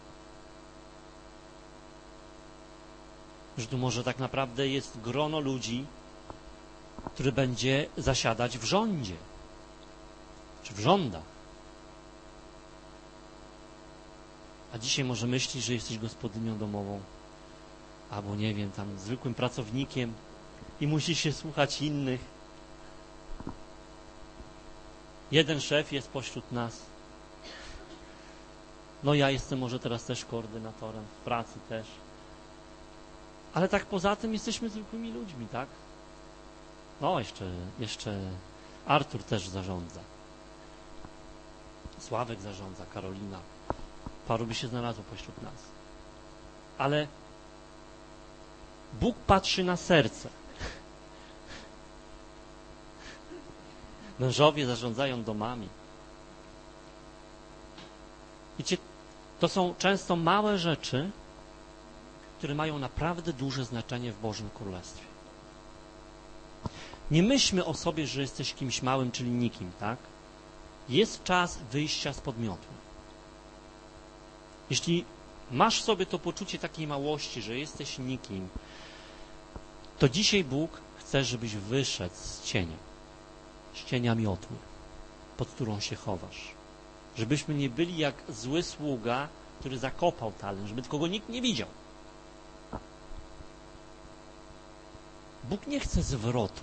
Że tu może tak naprawdę jest grono ludzi, które będzie zasiadać w rządzie, czy w rządach. A dzisiaj może myślisz, że jesteś gospodynią domową, albo nie wiem, tam zwykłym pracownikiem i musisz się słuchać innych. Jeden szef jest pośród nas. No ja jestem może teraz też koordynatorem, w pracy też. Ale tak poza tym jesteśmy zwykłymi ludźmi, tak? No, jeszcze Artur też zarządza. Sławek zarządza, Karolina. Paru by się znalazło pośród nas. Ale Bóg patrzy na serce. Mężowie zarządzają domami. Wiecie, to są często małe rzeczy, które mają naprawdę duże znaczenie w Bożym Królestwie. Nie myślmy o sobie, że jesteś kimś małym, czyli nikim, tak? Jest czas wyjścia z podmiotu. Jeśli masz w sobie to poczucie takiej małości, że jesteś nikim, to dzisiaj Bóg chce, żebyś wyszedł z cienia miotły, pod którą się chowasz. Żebyśmy nie byli jak zły sługa, który zakopał talent, żeby tylko go nikt nie widział. Bóg nie chce zwrotu.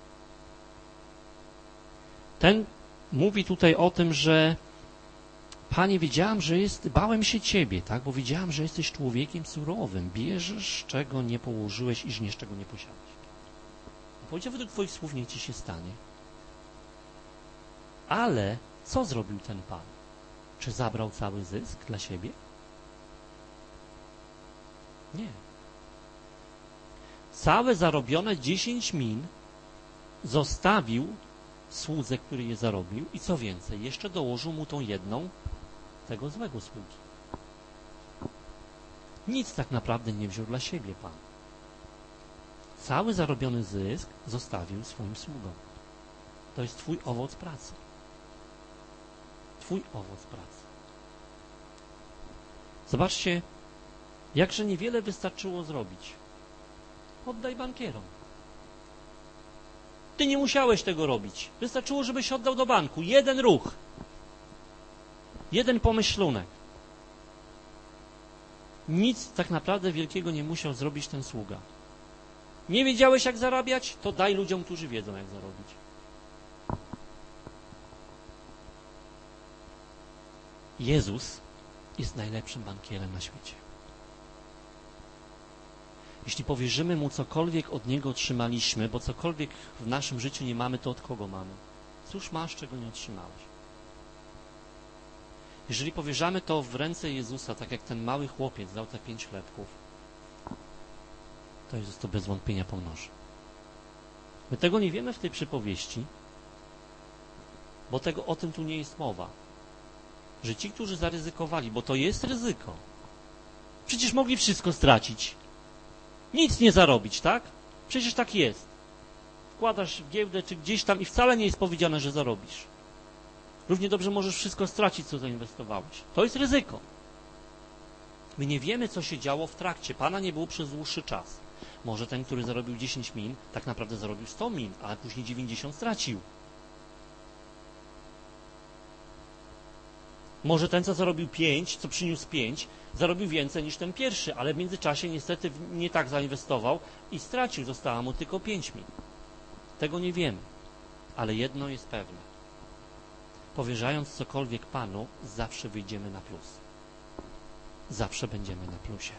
Ten mówi tutaj o tym, że Panie, bałem się Ciebie, tak? Bo widziałem, że jesteś człowiekiem surowym. Bierzesz, czego nie położyłeś i żniesz, czego nie posiadłeś. A powiedział, według Twoich słów niech Ci się stanie. Ale co zrobił ten Pan? Czy zabrał cały zysk dla siebie? Nie. Całe zarobione 10 min zostawił słudze, który je zarobił i co więcej, jeszcze dołożył mu tą jedną tego złego sługi. Nic tak naprawdę nie wziął dla siebie Pan. Cały zarobiony zysk zostawił swoim sługom. To jest Twój owoc pracy. Twój owoc pracy. Zobaczcie, jakże niewiele wystarczyło zrobić. Oddaj bankierom. Ty nie musiałeś tego robić. Wystarczyło, żebyś oddał do banku. Jeden ruch. Jeden pomyślunek. Nic tak naprawdę wielkiego nie musiał zrobić ten sługa. Nie wiedziałeś, jak zarabiać? To daj ludziom, którzy wiedzą, jak zarobić. Jezus jest najlepszym bankierem na świecie. Jeśli powierzymy Mu cokolwiek od Niego otrzymaliśmy, bo cokolwiek w naszym życiu nie mamy, to od kogo mamy? Cóż masz, czego nie otrzymałeś? Jeżeli powierzamy to w ręce Jezusa, tak jak ten mały chłopiec dał te 5 chlebków, to Jezus to bez wątpienia pomnoży. My tego nie wiemy w tej przypowieści, bo o tym tu nie jest mowa. Że ci, którzy zaryzykowali, bo to jest ryzyko, przecież mogli wszystko stracić. Nic nie zarobić, tak? Przecież tak jest. Wkładasz w giełdę czy gdzieś tam i wcale nie jest powiedziane, że zarobisz. Równie dobrze możesz wszystko stracić, co zainwestowałeś. To jest ryzyko. My nie wiemy, co się działo w trakcie. Pana nie było przez dłuższy czas. Może ten, który zarobił 10 min, tak naprawdę zarobił 100 min, ale później 90 stracił. Może ten, co zarobił 5, co przyniósł 5, zarobił więcej niż ten pierwszy, ale w międzyczasie niestety nie tak zainwestował i stracił, została mu tylko 5 mil. Tego nie wiemy, ale jedno jest pewne. Powierzając cokolwiek Panu, zawsze wyjdziemy na plus. Zawsze będziemy na plusie.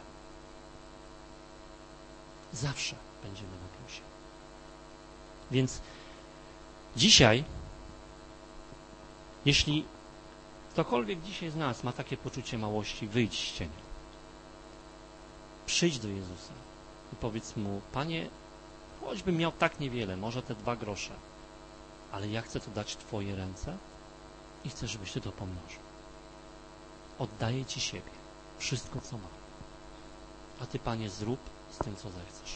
Zawsze będziemy na plusie. Więc dzisiaj, jeśli ktokolwiek dzisiaj z nas ma takie poczucie małości, wyjdź z cienia. Przyjdź do Jezusa i powiedz Mu: Panie, choćbym miał tak niewiele, może te 2 grosze, ale ja chcę to dać w Twoje ręce i chcę, żebyś Ty to pomnożył. Oddaję Ci siebie, wszystko, co mam. A Ty, Panie, zrób z tym, co zechcesz.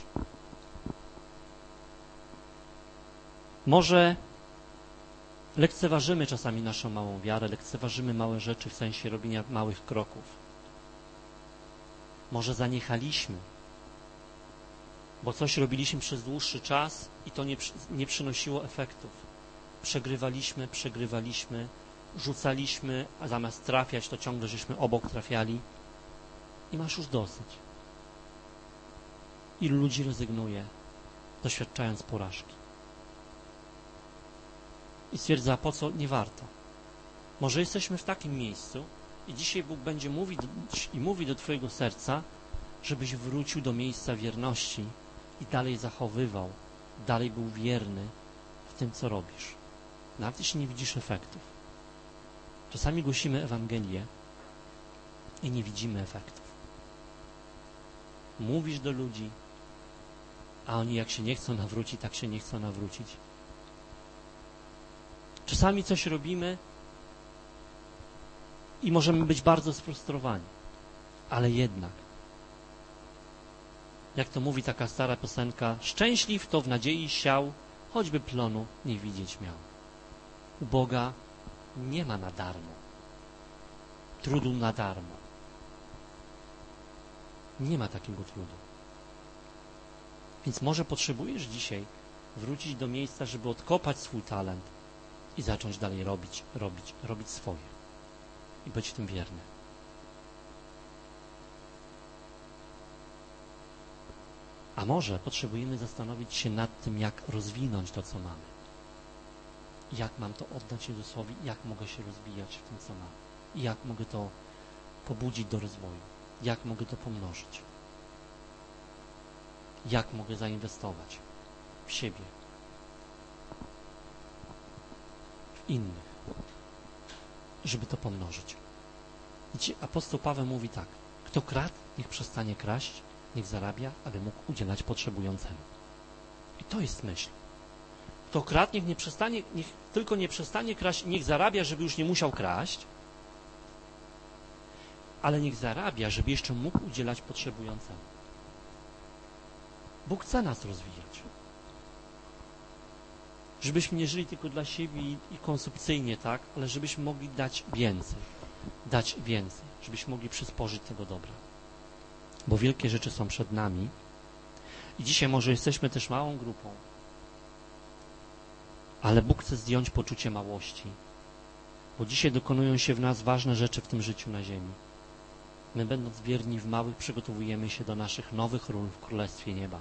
Może lekceważymy czasami naszą małą wiarę, lekceważymy małe rzeczy w sensie robienia małych kroków. Może zaniechaliśmy, bo coś robiliśmy przez dłuższy czas i to nie przynosiło efektów. Przegrywaliśmy, rzucaliśmy, a zamiast trafiać, to ciągle żeśmy obok trafiali i masz już dosyć. Ilu ludzi rezygnuje, doświadczając porażki. I stwierdza, po co, nie warto. Może jesteśmy w takim miejscu i dzisiaj Bóg będzie mówi do Twojego serca, żebyś wrócił do miejsca wierności i dalej zachowywał, dalej był wierny w tym, co robisz. Nawet jeśli nie widzisz efektów. Czasami głosimy Ewangelię i nie widzimy efektów. Mówisz do ludzi, a oni jak się nie chcą nawrócić, tak się nie chcą nawrócić. Czasami coś robimy i możemy być bardzo sfrustrowani, ale jednak, jak to mówi taka stara piosenka, szczęśliw to w nadziei siał, choćby plonu nie widzieć miał. U Boga nie ma na darmo, trudu na darmo. Nie ma takiego trudu. Więc może potrzebujesz dzisiaj wrócić do miejsca, żeby odkopać swój talent i zacząć dalej robić swoje i być w tym wierny. A może potrzebujemy zastanowić się nad tym, jak rozwinąć to, co mamy. Jak mam to oddać Jezusowi, jak mogę się rozwijać w tym, co mam. I jak mogę to pobudzić do rozwoju. Jak mogę to pomnożyć. Jak mogę zainwestować w siebie, w innych, żeby to pomnożyć. Wiecie, apostoł Paweł mówi tak: kto kradł, niech przestanie kraść, niech zarabia, aby mógł udzielać potrzebującemu. I to jest myśl. Kto kradł, niech tylko nie przestanie kraść, niech zarabia, żeby już nie musiał kraść, ale niech zarabia, żeby jeszcze mógł udzielać potrzebującemu. Bóg chce nas rozwijać. Żebyśmy nie żyli tylko dla siebie i konsumpcyjnie, tak, ale żebyśmy mogli dać więcej, żebyśmy mogli przysporzyć tego dobra. Bo wielkie rzeczy są przed nami i dzisiaj może jesteśmy też małą grupą, ale Bóg chce zdjąć poczucie małości, bo dzisiaj dokonują się w nas ważne rzeczy w tym życiu na ziemi. My, będąc wierni w małych, przygotowujemy się do naszych nowych ról w Królestwie Nieba.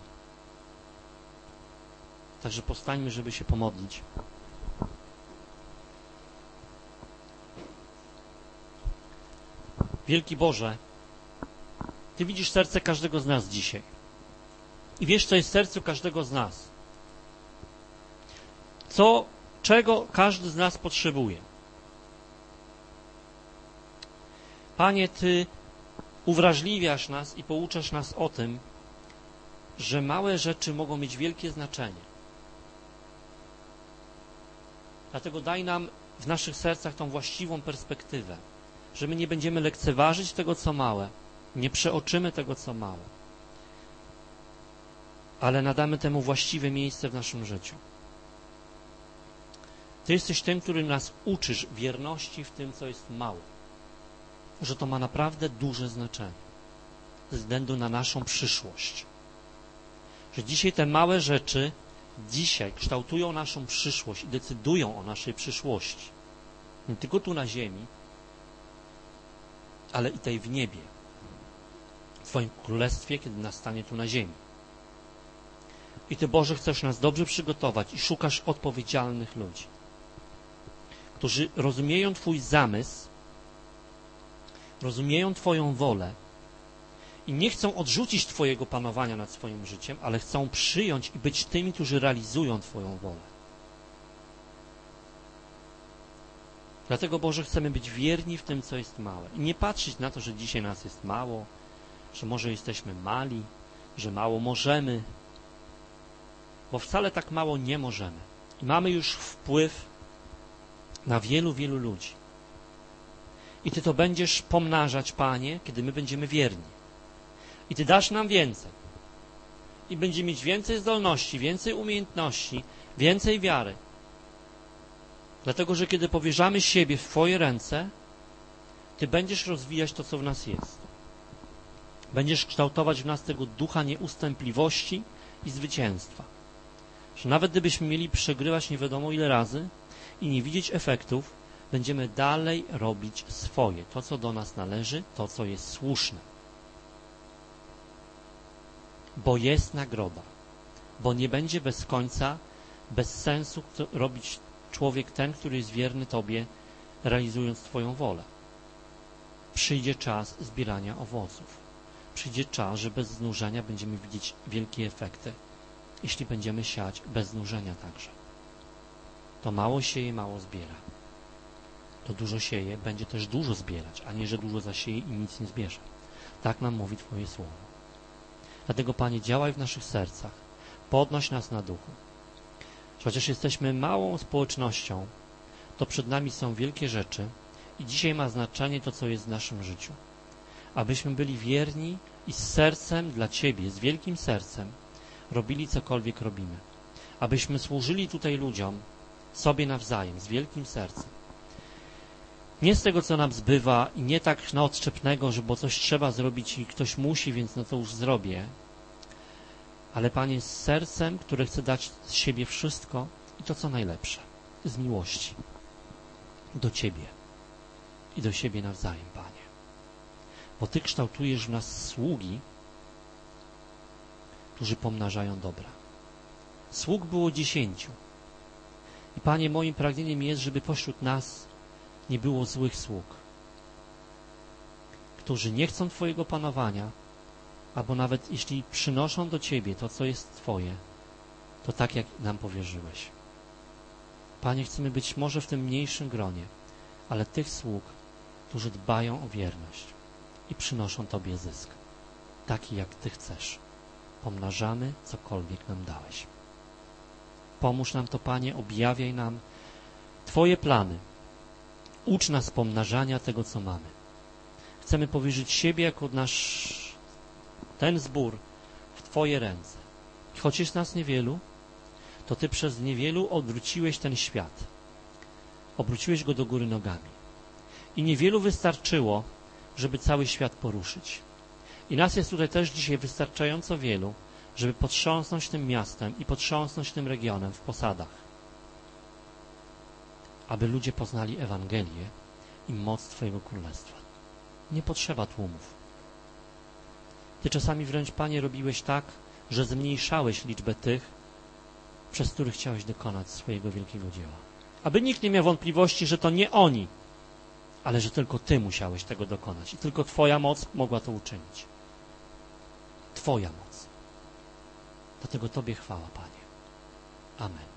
Także powstańmy, żeby się pomodlić. Wielki Boże, Ty widzisz serce każdego z nas dzisiaj. I wiesz, co jest w sercu każdego z nas. Czego każdy z nas potrzebuje. Panie, Ty uwrażliwiasz nas i pouczasz nas o tym, że małe rzeczy mogą mieć wielkie znaczenie. Dlatego daj nam w naszych sercach tą właściwą perspektywę, że my nie będziemy lekceważyć tego, co małe, nie przeoczymy tego, co małe, ale nadamy temu właściwe miejsce w naszym życiu. Ty jesteś tym, który nas uczysz wierności w tym, co jest małe, że to ma naprawdę duże znaczenie ze względu na naszą przyszłość. Że dzisiaj te małe rzeczy kształtują naszą przyszłość i decydują o naszej przyszłości. Nie tylko tu na ziemi, ale i tej w niebie, w Twoim królestwie, kiedy nastanie tu na ziemi. I Ty, Boże, chcesz nas dobrze przygotować i szukasz odpowiedzialnych ludzi, którzy rozumieją Twój zamysł, rozumieją Twoją wolę i nie chcą odrzucić Twojego panowania nad swoim życiem, ale chcą przyjąć i być tymi, którzy realizują Twoją wolę. Dlatego, Boże, chcemy być wierni w tym, co jest małe. I nie patrzeć na to, że dzisiaj nas jest mało, że może jesteśmy mali, że mało możemy, bo wcale tak mało nie możemy. I mamy już wpływ na wielu, wielu ludzi. I Ty to będziesz pomnażać, Panie, kiedy my będziemy wierni. I Ty dasz nam więcej. I będziemy mieć więcej zdolności, więcej umiejętności, więcej wiary. Dlatego, że kiedy powierzamy siebie w Twoje ręce, Ty będziesz rozwijać to, co w nas jest. Będziesz kształtować w nas tego ducha nieustępliwości i zwycięstwa. Że nawet gdybyśmy mieli przegrywać nie wiadomo ile razy i nie widzieć efektów, będziemy dalej robić swoje, to, co do nas należy, to, co jest słuszne. Bo jest nagroda. Bo nie będzie bez końca, bez sensu robić człowiek ten, który jest wierny Tobie, realizując Twoją wolę. Przyjdzie czas zbierania owoców. Przyjdzie czas, że bez znużenia będziemy widzieć wielkie efekty, jeśli będziemy siać bez znużenia także. To mało sieje, mało zbiera. To dużo sieje, będzie też dużo zbierać, a nie, że dużo zasieje i nic nie zbierze. Tak nam mówi Twoje słowo. Dlatego, Panie, działaj w naszych sercach. Podnoś nas na duchu. Chociaż jesteśmy małą społecznością, to przed nami są wielkie rzeczy i dzisiaj ma znaczenie to, co jest w naszym życiu. Abyśmy byli wierni i z sercem dla Ciebie, z wielkim sercem, robili cokolwiek robimy. Abyśmy służyli tutaj ludziom, sobie nawzajem, z wielkim sercem. Nie z tego, co nam zbywa i nie tak na odczepnego, że bo coś trzeba zrobić i ktoś musi, więc no to już zrobię. Ale, Panie, z sercem, które chce dać z siebie wszystko i to, co najlepsze. Z miłości. Do Ciebie. I do siebie nawzajem, Panie. Bo Ty kształtujesz w nas sługi, którzy pomnażają dobra. Sług było 10. I, Panie, moim pragnieniem jest, żeby pośród nas nie było złych sług, którzy nie chcą Twojego panowania, albo nawet jeśli przynoszą do Ciebie to, co jest Twoje, to tak, jak nam powierzyłeś. Panie, chcemy być może w tym mniejszym gronie, ale tych sług, którzy dbają o wierność i przynoszą Tobie zysk, taki jak Ty chcesz. Pomnażamy, cokolwiek nam dałeś. Pomóż nam to, Panie, objawiaj nam Twoje plany. Ucz nas pomnażania tego, co mamy. Chcemy powierzyć siebie jako ten zbór w Twoje ręce. I choć jest nas niewielu, to Ty przez niewielu odwróciłeś ten świat. Obróciłeś go do góry nogami. I niewielu wystarczyło, żeby cały świat poruszyć. I nas jest tutaj też dzisiaj wystarczająco wielu, żeby potrząsnąć tym miastem i potrząsnąć tym regionem w posadach. Aby ludzie poznali Ewangelię i moc Twojego Królestwa. Nie potrzeba tłumów. Ty czasami wręcz, Panie, robiłeś tak, że zmniejszałeś liczbę tych, przez których chciałeś dokonać swojego wielkiego dzieła. Aby nikt nie miał wątpliwości, że to nie oni, ale że tylko Ty musiałeś tego dokonać i tylko Twoja moc mogła to uczynić. Twoja moc. Dlatego Tobie chwała, Panie. Amen.